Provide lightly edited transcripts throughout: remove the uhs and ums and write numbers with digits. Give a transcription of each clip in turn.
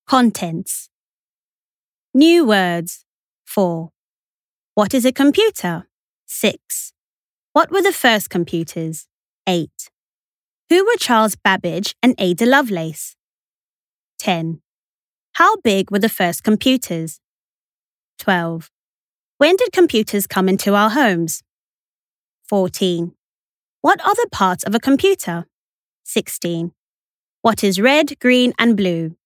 Contents. New words. 4. What is a computer? 6. What were the first computers? 8. Who were Charles Babbage and Ada Lovelace? 10. How big were the first computers? 12. When did computers come into our homes? 14. What are the parts of a computer? 16. What is red, green, and blue?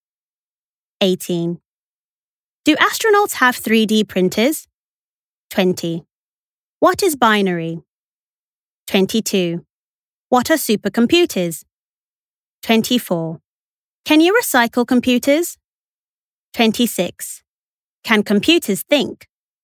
18. Do astronauts have 3D printers? 20. What is binary? 22. What are supercomputers? 24. Can you recycle computers? 26. Can computers think?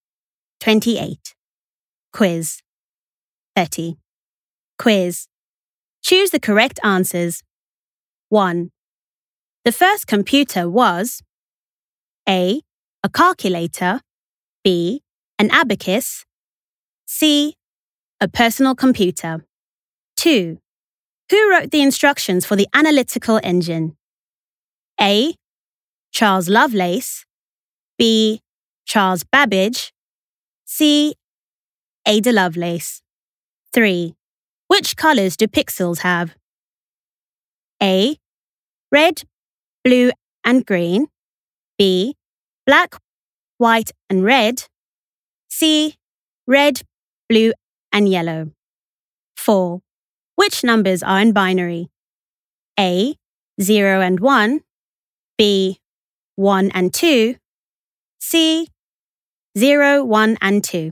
28. Quiz. 30. Quiz. Choose the correct answers. 1. The first computer was A. A calculator, B. An abacus, C. A personal computer. 2. Who wrote the instructions for the analytical engine? A. Charles Lovelace, B. Charles Babbage, C. Ada Lovelace. 3. Which colours do pixels have? A. Red, blue and green, B. Black, white and red, C. Red, blue and yellow. 4. Which numbers are in binary? A. 0 and 1, B. 1 and 2, C. 0, 1 and 2.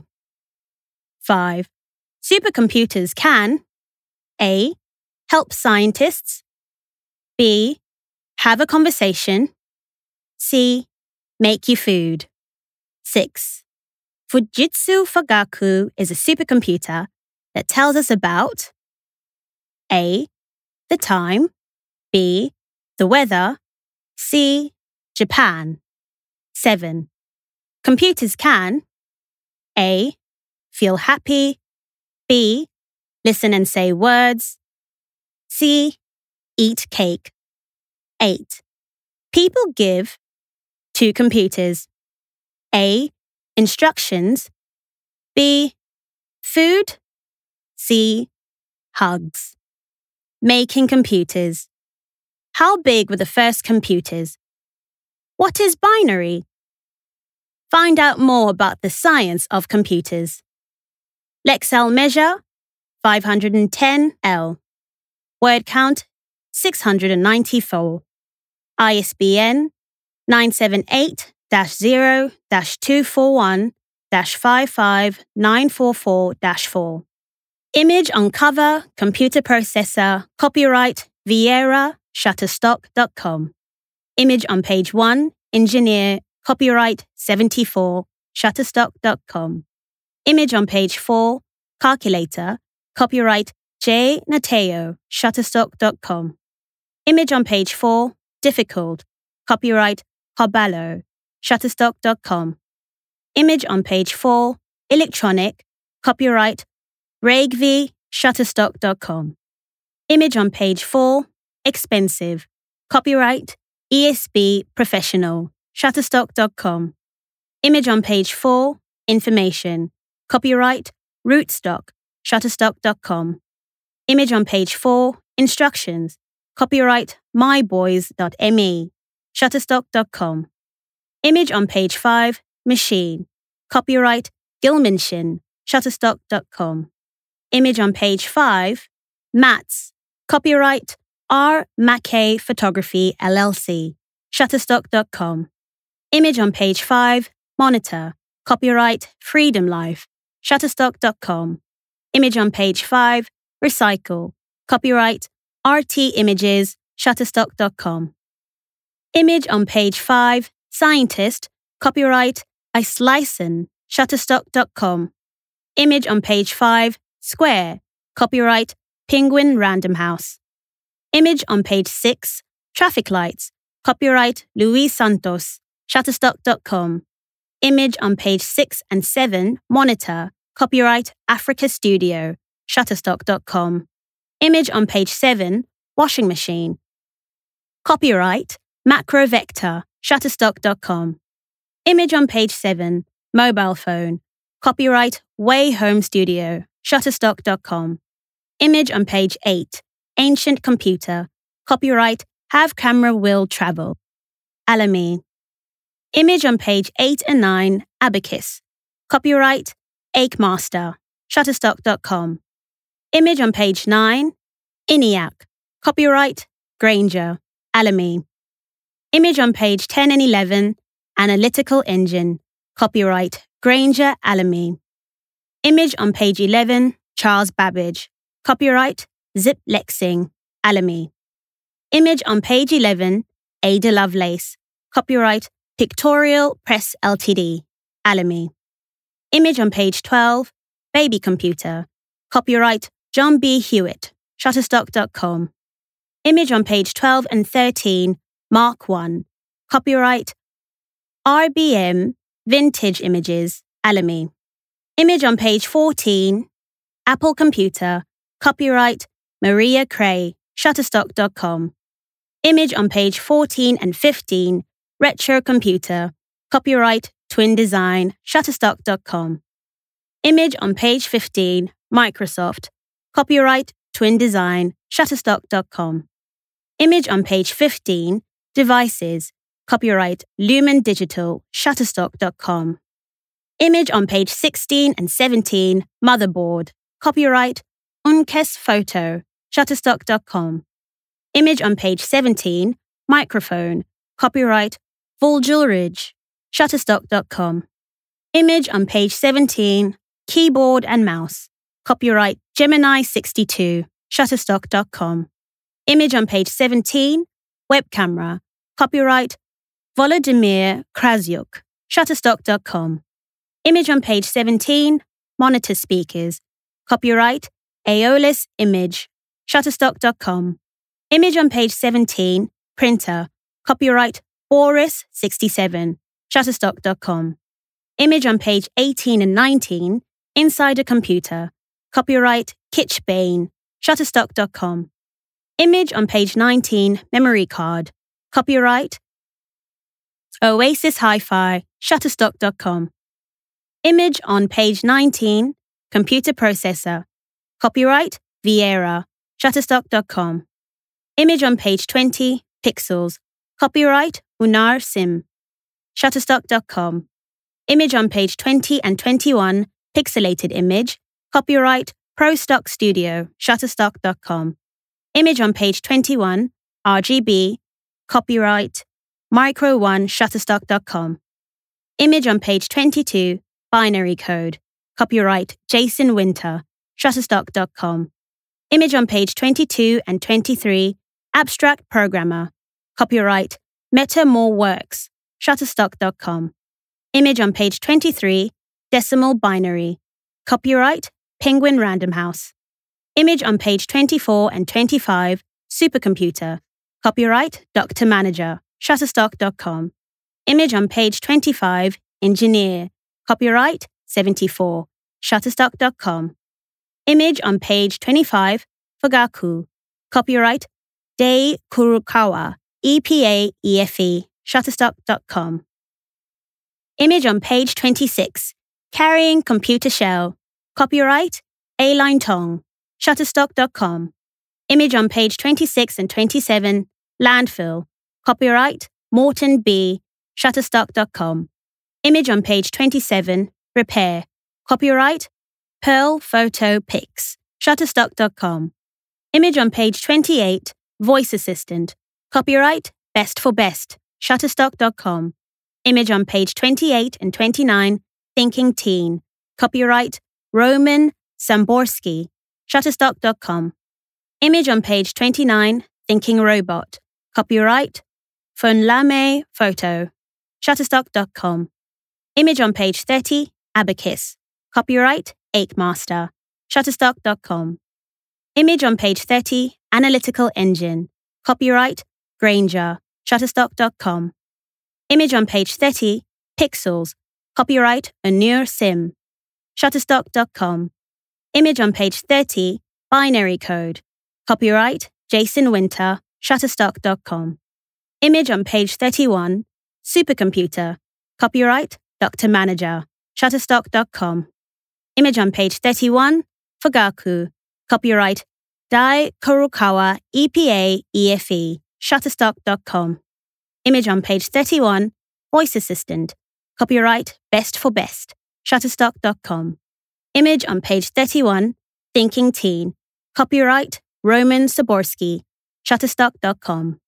5. Supercomputers can A. Help scientists, B. Have a conversation, C. Make you food. 6. Fujitsu Fugaku is a supercomputer that tells us about A. The time, B. The weather, C. Japan. 7. Computers can A. Feel happy, B. Listen and say words, C. Eat cake. 8. People give to computers A. Instructions, B. Food, C. Hugs. Making computers. How big were the first computers? What is binary? Find out more about the science of computers. Lexile measure, 510 L. Word count, 694. ISBN, 978-0-241-55944-4. Image on cover, computer processor, copyright, Vieira, Shutterstock.com. Image on page 1, engineer, copyright 74, Shutterstock.com. Image on page 4, calculator, copyright J. Nateo, Shutterstock.com. Image on page 4, difficult, copyright Coballo, Shutterstock.com. Image on page 4, electronic, copyright Raigvi, Shutterstock.com. Image on page 4, expensive, copyright ESB Professional, Shutterstock.com. Image on page 4, information, copyright Rootstock, Shutterstock.com. Image on page 4, instructions, copyright myboys.me, Shutterstock.com. Image on page 5, machine, copyright Gilmanshire, Shutterstock.com. Image on page 5, mats, copyright R. Mackay Photography LLC, Shutterstock.com. Image on page 5, monitor, copyright Freedom Life, Shutterstock.com. Image on page 5, recycle, copyright RT Images, Shutterstock.com. Image on page 5, scientist, copyright Isleisen, Shutterstock.com. Image on page 5, square, copyright Penguin Random House. Image on page 6, traffic lights, copyright Luis Santos, Shutterstock.com. Image on page 6 and 7, monitor, copyright Africa Studio, Shutterstock.com. Image on page 7, washing machine. Copyright Macrovector, Shutterstock.com. Image on page 7, mobile phone. Copyright Way Home Studio, Shutterstock.com. Image on page 8, ancient computer. Copyright Have Camera Will Travel, Alamy. Image on page 8 and 9, abacus. Copyright Akemaster, Shutterstock.com. Image on page 9, ENIAC. Copyright Granger, Alamy. Image on page 10 and 11, analytical engine. Copyright Granger, Alamy. Image on page 11, Charles Babbage. Copyright Zip Lexing, Alamy. Image on page 11, Ada Lovelace. Copyright Pictorial Press Ltd, Alamy. Image on page 12, baby computer. Copyright John B. Hewitt, Shutterstock.com. Image on page 12 and 13, Mark I. Copyright RBM Vintage Images, Alamy. Image on page 14, Apple computer. Copyright Maria Cray, Shutterstock.com. Image on page 14 and 15, retro computer. Copyright Twin Design, Shutterstock.com. Image on page 15, Microsoft. Copyright Twin Design, Shutterstock.com. Image on page 15, devices. Copyright Lumen Digital, Shutterstock.com. Image on page 16 and 17, motherboard. Copyright Unkes Photo, Shutterstock.com. Image on page 17, microphone. Copyright Vulgel Ridge, Shutterstock.com. Image on page 17, keyboard and mouse. Copyright Gemini 62, Shutterstock.com. Image on page 17, web camera. Copyright Volodymyr Krasyuk, Shutterstock.com. Image on page 17, monitor speakers. Copyright Aeolus Image, Shutterstock.com. Image on page 17, printer. Copyright Boris 67, Shutterstock.com. Image on page 18 and 19, insider computer. Copyright Kitchbane, Shutterstock.com. Image on page 19, memory card. Copyright Oasis Hi-Fi, Shutterstock.com. Image on page 19, computer processor. Copyright Viera, Shutterstock.com. Image on page 20, pixels. Copyright Unar Sim, Shutterstock.com. Image on page 20 and 21, pixelated image. Copyright ProStock Studio, Shutterstock.com. Image on page 21, RGB. Copyright Micro One, Shutterstock.com. Image on page 22, binary code. Copyright Jason Winter, Shutterstock.com. Image on page 22 and 23, abstract programmer. Copyright Meta More Works, Shutterstock.com. Image on page 23, decimal binary. Copyright Penguin Random House. Image on page 24 and 25, supercomputer. Copyright Dr. Manager, Shutterstock.com. Image on page 25, engineer. Copyright 74, Shutterstock.com. Image on page 25, Fugaku. Copyright Dei Kurokawa, EPA EFE, Shutterstock.com. Image on page 26, carrying computer shell. Copyright A-Line Tong, Shutterstock.com. Image on page 26 and 27, landfill. Copyright Morton B, Shutterstock.com. Image on page 27, repair. Copyright Pearl Photo Pics, Shutterstock.com. Image on page 28, voice assistant. Copyright Best for Best, Shutterstock.com. Image on page 28 and 29, thinking teen. Copyright Roman Samborsky, Shutterstock.com. Image on page 29, thinking robot. Copyright Fonlame Photo, Shutterstock.com. Image on page 30, abacus. Copyright Akemaster, Shutterstock.com. Image on page 30, analytical engine. Copyright Granger, Shutterstock.com. Image on page 30, pixels. Copyright Anur Sim, Shutterstock.com. Image on page 30, binary code. Copyright Jason Winter, Shutterstock.com. Image on page 31, Supercomputer. Copyright Dr. Manager. Shutterstock.com. Image on page 31. Fugaku. Copyright Dai Kurokawa EPA EFE. Shutterstock.com. Image on page 31. Voice Assistant. Copyright Best for Best. Shutterstock.com. Image on page 31. Thinking Teen. Copyright Roman Saborski. Shutterstock.com.